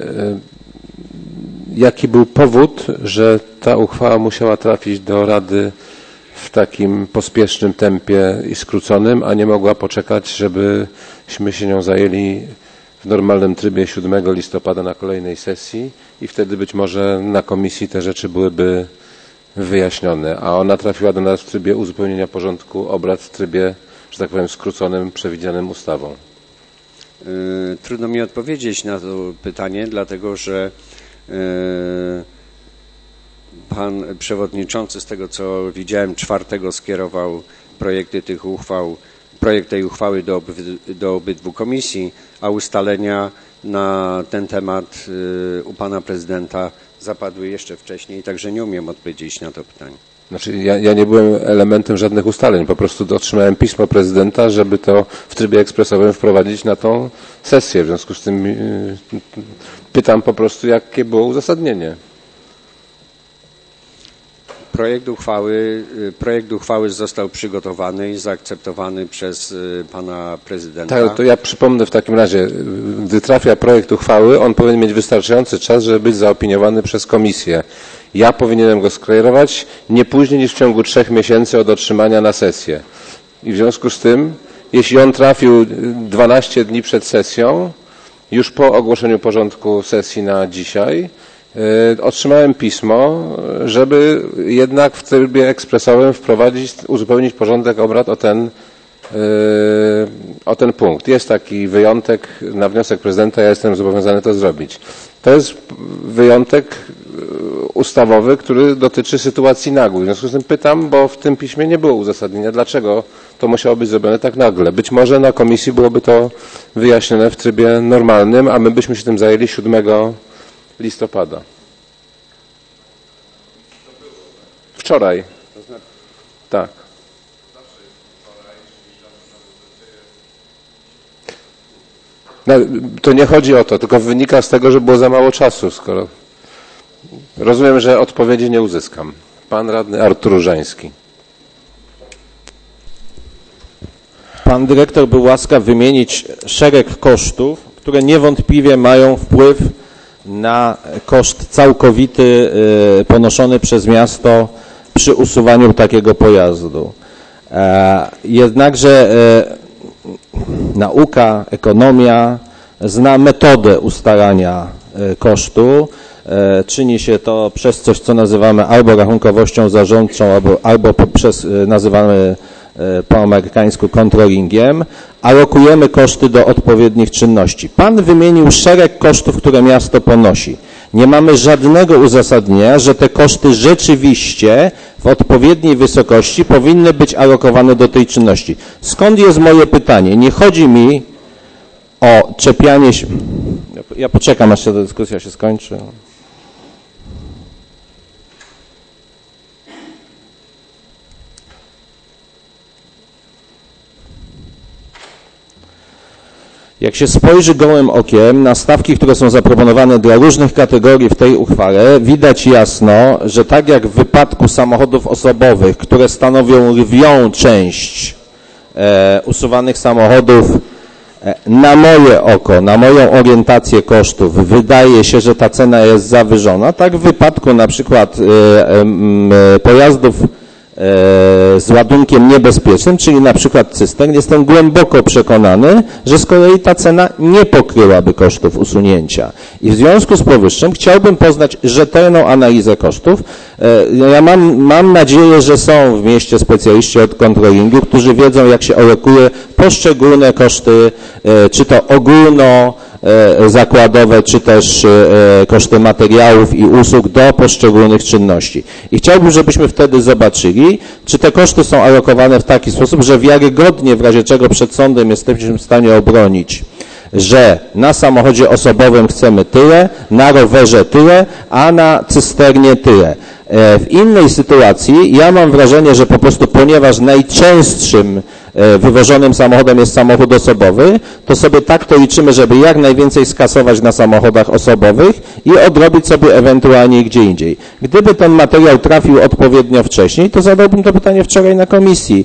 Jaki był powód, że ta uchwała musiała trafić do Rady w takim pospiesznym tempie i skróconym, a nie mogła poczekać, żebyśmy się nią zajęli w normalnym trybie 7 listopada na kolejnej sesji i wtedy być może na komisji te rzeczy byłyby wyjaśnione, a ona trafiła do nas w trybie uzupełnienia porządku obrad w trybie, że tak powiem, skróconym, przewidzianym ustawą. Trudno mi odpowiedzieć na to pytanie, dlatego że pan przewodniczący, z tego co widziałem, 4 skierował projekty tych uchwał, projekt tej uchwały do obydwu komisji, a ustalenia na ten temat u pana prezydenta zapadły jeszcze wcześniej, także nie umiem odpowiedzieć na to pytanie. Znaczy ja nie byłem elementem żadnych ustaleń, po prostu otrzymałem pismo prezydenta, żeby to w trybie ekspresowym wprowadzić na tą sesję. W związku z tym pytam po prostu, jakie było uzasadnienie. Projekt uchwały został przygotowany i zaakceptowany przez pana prezydenta. Tak, to ja przypomnę w takim razie, gdy trafia projekt uchwały, on powinien mieć wystarczający czas, żeby być zaopiniowany przez komisję. Ja powinienem go skierować nie później niż w ciągu 3 miesięcy od otrzymania na sesję. I w związku z tym, jeśli on trafił 12 dni przed sesją, już po ogłoszeniu porządku sesji na dzisiaj, otrzymałem pismo, żeby jednak w trybie ekspresowym uzupełnić porządek obrad o ten punkt. Jest taki wyjątek na wniosek prezydenta, ja jestem zobowiązany to zrobić. To jest wyjątek ustawowy, który dotyczy sytuacji nagłych. W związku z tym pytam, bo w tym piśmie nie było uzasadnienia, dlaczego to musiało być zrobione tak nagle. Być może na komisji byłoby to wyjaśnione w trybie normalnym, a my byśmy się tym zajęli 7 listopada. wczoraj. Tak. No, to nie chodzi o to, tylko wynika z tego, że było za mało czasu, skoro... Rozumiem, że odpowiedzi nie uzyskam. Pan radny Artur Różański. Pan dyrektor był łaskaw wymienić szereg kosztów, które niewątpliwie mają wpływ na koszt całkowity ponoszony przez miasto przy usuwaniu takiego pojazdu. Jednakże nauka, ekonomia zna metodę ustalania kosztu. Czyni się to przez coś, co nazywamy albo rachunkowością zarządczą, albo nazywamy po amerykańsku controllingiem, alokujemy koszty do odpowiednich czynności. Pan wymienił szereg kosztów, które miasto ponosi. Nie mamy żadnego uzasadnienia, że te koszty rzeczywiście w odpowiedniej wysokości powinny być alokowane do tej czynności. Skąd jest moje pytanie? Nie chodzi mi o czepianie się... Ja poczekam, aż ta dyskusja się skończy. Jak się spojrzy gołym okiem na stawki, które są zaproponowane dla różnych kategorii w tej uchwale, widać jasno, że tak jak w wypadku samochodów osobowych, które stanowią lwią część usuwanych samochodów, na moje oko, na moją orientację kosztów wydaje się, że ta cena jest zawyżona, tak w wypadku na przykład pojazdów z ładunkiem niebezpiecznym, czyli na przykład cystern, jestem głęboko przekonany, że z kolei ta cena nie pokryłaby kosztów usunięcia. I w związku z powyższym chciałbym poznać rzetelną analizę kosztów. Ja mam nadzieję, że są w mieście specjaliści od controllingu, którzy wiedzą, jak się alokuje poszczególne koszty, czy to ogólnozakładowe, czy też koszty materiałów i usług do poszczególnych czynności. I chciałbym, żebyśmy wtedy zobaczyli, czy te koszty są alokowane w taki sposób, że wiarygodnie, w razie czego przed sądem jesteśmy w stanie obronić, że na samochodzie osobowym chcemy tyle, na rowerze tyle, a na cysternie tyle. W innej sytuacji ja mam wrażenie, że po prostu ponieważ najczęstszym wywożonym samochodem jest samochód osobowy, to sobie tak to liczymy, żeby jak najwięcej skasować na samochodach osobowych i odrobić sobie ewentualnie gdzie indziej. Gdyby ten materiał trafił odpowiednio wcześniej, to zadałbym to pytanie wczoraj na komisji.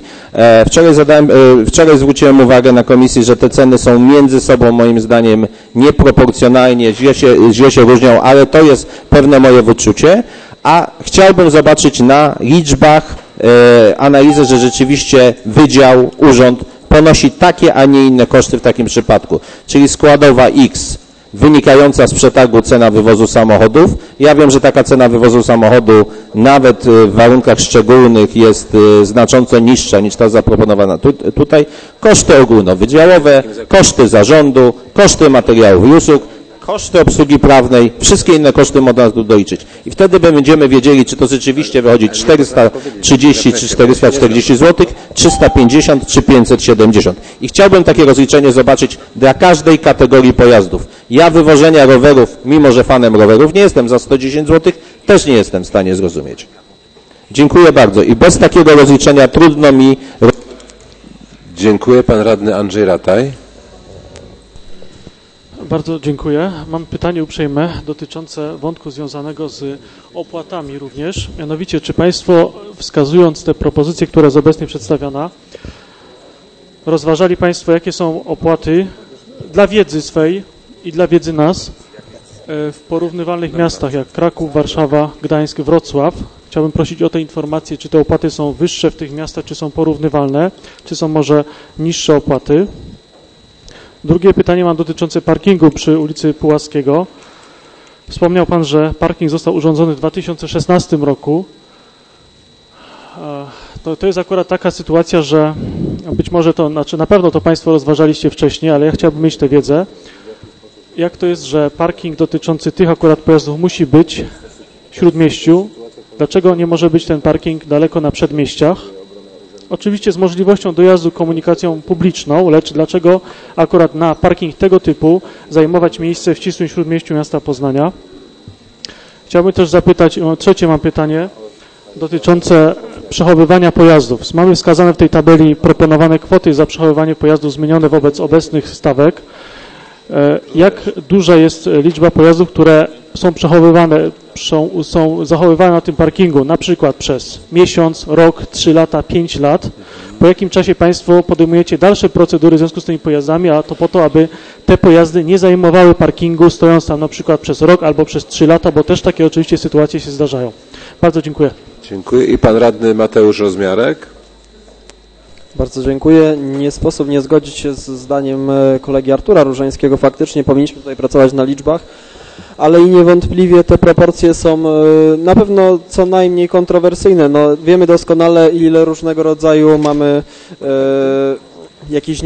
Wczoraj zwróciłem uwagę na komisji, że te ceny są między sobą moim zdaniem nieproporcjonalnie, źle się różnią, ale to jest pewne moje wyczucie, a chciałbym zobaczyć na liczbach analizę, że rzeczywiście wydział, urząd ponosi takie, a nie inne koszty w takim przypadku. Czyli składowa X wynikająca z przetargu cena wywozu samochodów. Ja wiem, że taka cena wywozu samochodu nawet w warunkach szczególnych jest znacząco niższa niż ta zaproponowana tutaj. Koszty ogólnowydziałowe, koszty zarządu, koszty materiałów i usług, koszty obsługi prawnej, wszystkie inne koszty można tu doliczyć. I wtedy będziemy wiedzieli, czy to rzeczywiście wychodzi 430 czy 440 zł, 350 czy 570. I chciałbym takie rozliczenie zobaczyć dla każdej kategorii pojazdów. Ja wywożenia rowerów, mimo że fanem rowerów nie jestem, za 110 zł też nie jestem w stanie zrozumieć. Dziękuję bardzo. I bez takiego rozliczenia trudno mi... Dziękuję. Pan radny Andrzej Rataj. Bardzo dziękuję. Mam pytanie uprzejme dotyczące wątku związanego z opłatami również. Mianowicie, czy Państwo, wskazując te propozycje, która jest obecnie przedstawiona, rozważali Państwo, jakie są opłaty dla wiedzy swej i dla wiedzy nas w porównywalnych miastach jak Kraków, Warszawa, Gdańsk, Wrocław? Chciałbym prosić o te informacje, czy te opłaty są wyższe w tych miastach, czy są porównywalne, czy są może niższe opłaty. Drugie pytanie mam dotyczące parkingu przy ulicy Puławskiego. Wspomniał Pan, że parking został urządzony w 2016 roku. To jest akurat taka sytuacja, że być może to, znaczy na pewno to Państwo rozważaliście wcześniej, ale ja chciałbym mieć tę wiedzę. Jak to jest, że parking dotyczący tych akurat pojazdów musi być w Śródmieściu? Dlaczego nie może być ten parking daleko na przedmieściach? Oczywiście z możliwością dojazdu komunikacją publiczną, lecz dlaczego akurat na parking tego typu zajmować miejsce w ścisłym śródmieściu miasta Poznania? Chciałbym też zapytać, trzecie mam pytanie, dotyczące przechowywania pojazdów. Mamy wskazane w tej tabeli proponowane kwoty za przechowywanie pojazdów zmienione wobec obecnych stawek. Jak duża jest liczba pojazdów, które są przechowywane, są zachowywane na tym parkingu, na przykład przez miesiąc, rok, 3 lata, 5 lat? Po jakim czasie Państwo podejmujecie dalsze procedury w związku z tymi pojazdami, a to po to, aby te pojazdy nie zajmowały parkingu, stojąc tam na przykład przez rok albo przez 3 lata, bo też takie oczywiście sytuacje się zdarzają. Bardzo dziękuję. Dziękuję. I pan radny Mateusz Rozmiarek. Bardzo dziękuję. Nie sposób nie zgodzić się z zdaniem kolegi Artura Różańskiego. Faktycznie powinniśmy tutaj pracować na liczbach, ale i niewątpliwie te proporcje są na pewno co najmniej kontrowersyjne. No, wiemy doskonale, ile różnego rodzaju mamy jakichś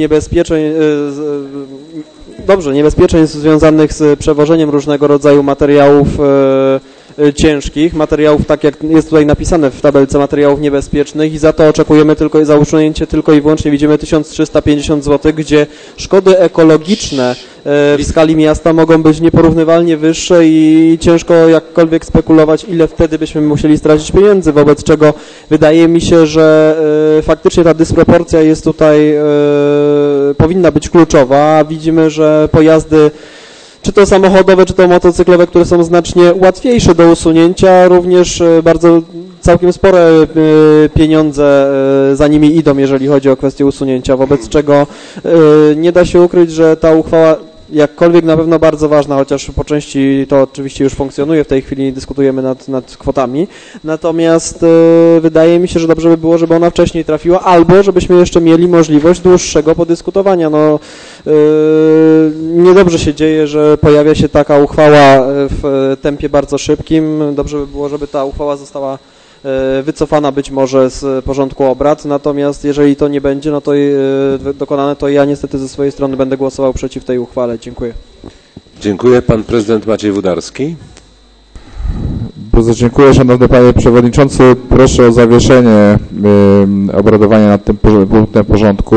niebezpieczeństw związanych z przewożeniem różnego rodzaju materiałów ciężkich, materiałów, tak jak jest tutaj napisane w tabelce, materiałów niebezpiecznych i za to oczekujemy za usunięcie tylko i wyłącznie widzimy 1350 zł, gdzie szkody ekologiczne w skali miasta mogą być nieporównywalnie wyższe i ciężko jakkolwiek spekulować, ile wtedy byśmy musieli stracić pieniędzy, wobec czego wydaje mi się, że faktycznie ta dysproporcja jest tutaj, powinna być kluczowa. Widzimy, że pojazdy czy to samochodowe, czy to motocyklowe, które są znacznie łatwiejsze do usunięcia, również całkiem spore pieniądze za nimi idą, jeżeli chodzi o kwestię usunięcia, wobec czego nie da się ukryć, że ta uchwała jakkolwiek na pewno bardzo ważna, chociaż po części to oczywiście już funkcjonuje, w tej chwili dyskutujemy nad kwotami, natomiast wydaje mi się, że dobrze by było, żeby ona wcześniej trafiła, albo żebyśmy jeszcze mieli możliwość dłuższego podyskutowania. No, niedobrze się dzieje, że pojawia się taka uchwała w tempie bardzo szybkim, dobrze by było, żeby ta uchwała została wycofana być może z porządku obrad, natomiast jeżeli to nie będzie dokonane, to ja niestety ze swojej strony będę głosował przeciw tej uchwale. Dziękuję. Dziękuję. Pan prezydent Maciej Wudarski. Bardzo dziękuję, szanowny panie przewodniczący. Proszę o zawieszenie obradowania nad tym punktem porządku.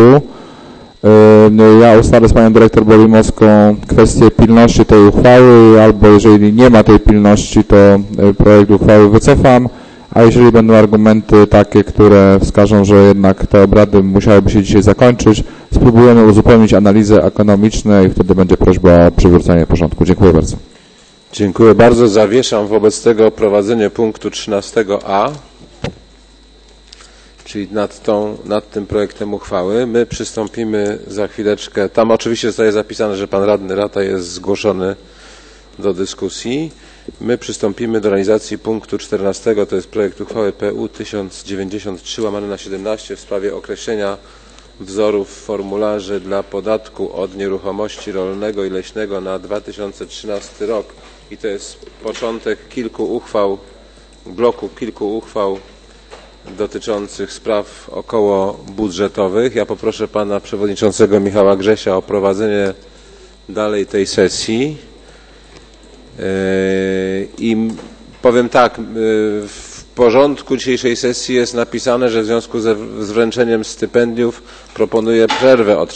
Ja ustalę z panią dyrektor Bolimowską kwestię pilności tej uchwały, albo jeżeli nie ma tej pilności, to projekt uchwały wycofam. A jeżeli będą argumenty takie, które wskażą, że jednak te obrady musiałyby się dzisiaj zakończyć, spróbujemy uzupełnić analizę ekonomiczną i wtedy będzie prośba o przywrócenie porządku. Dziękuję bardzo. Dziękuję bardzo. Zawieszam wobec tego prowadzenie punktu 13a, czyli nad tym projektem uchwały. My przystąpimy za chwileczkę. Tam oczywiście zostaje zapisane, że pan radny Rata jest zgłoszony do dyskusji. My przystąpimy do realizacji punktu 14, to jest projekt uchwały PU 1093/17 w sprawie określenia wzorów formularzy dla podatku od nieruchomości rolnego i leśnego na 2013 rok. I to jest początek bloku kilku uchwał dotyczących spraw okołobudżetowych. Ja poproszę pana przewodniczącego Michała Grzesia o prowadzenie dalej tej sesji. I powiem tak, w porządku dzisiejszej sesji jest napisane, że w związku z wręczeniem stypendiów proponuję przerwę od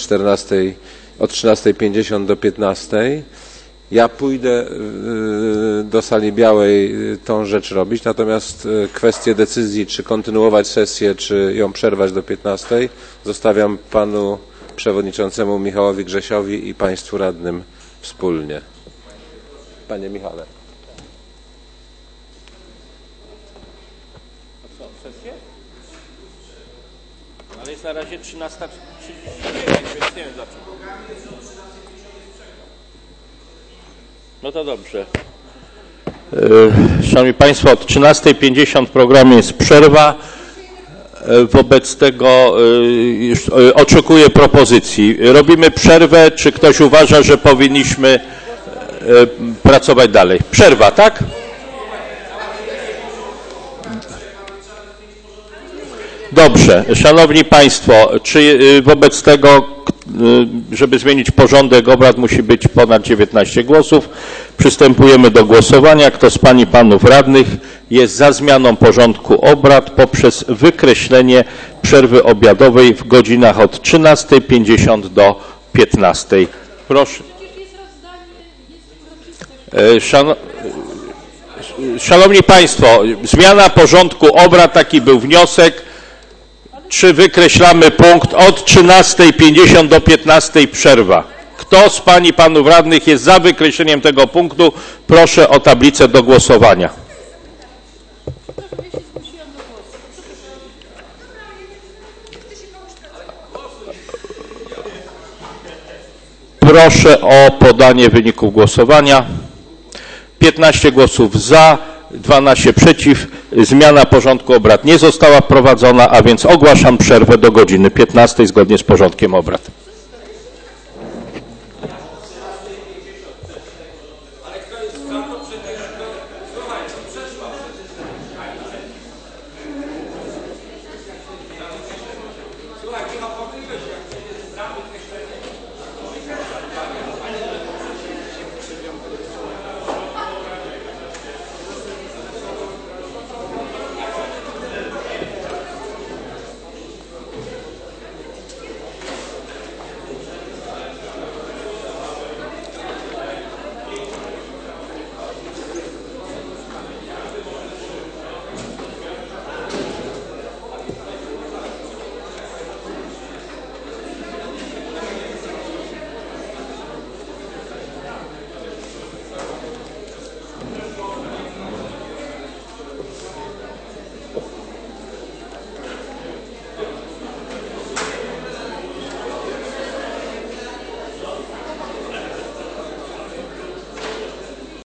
13:50 do 15:00. Ja pójdę do sali białej tą rzecz robić, natomiast kwestię decyzji, czy kontynuować sesję, czy ją przerwać do 15:00, zostawiam panu przewodniczącemu Michałowi Grzesiowi i państwu radnym wspólnie. Panie Michale. A co, sesję? Ale jest na razie 13:39, więc nie wiem dlaczego. No to dobrze. Szanowni Państwo, od 13:50 w programie jest przerwa. Wobec tego oczekuję propozycji. Robimy przerwę, czy ktoś uważa, że powinniśmy pracować dalej? Przerwa, tak? Dobrze. Szanowni Państwo, czy wobec tego, żeby zmienić porządek obrad, musi być ponad 19 głosów? Przystępujemy do głosowania. Kto z pań i panów radnych jest za zmianą porządku obrad poprzez wykreślenie przerwy obiadowej w godzinach od 13:50 do 15:00? Proszę. Szanowni Państwo, zmiana porządku obrad, taki był wniosek. Czy wykreślamy punkt od 13:50 do 15:00 przerwa? Kto z Pań i Panów Radnych jest za wykreśleniem tego punktu? Proszę o tablicę do głosowania. Proszę o podanie wyników głosowania. 15 głosów za, 12 przeciw. Zmiana porządku obrad nie została wprowadzona, a więc ogłaszam przerwę do godziny 15:00 zgodnie z porządkiem obrad.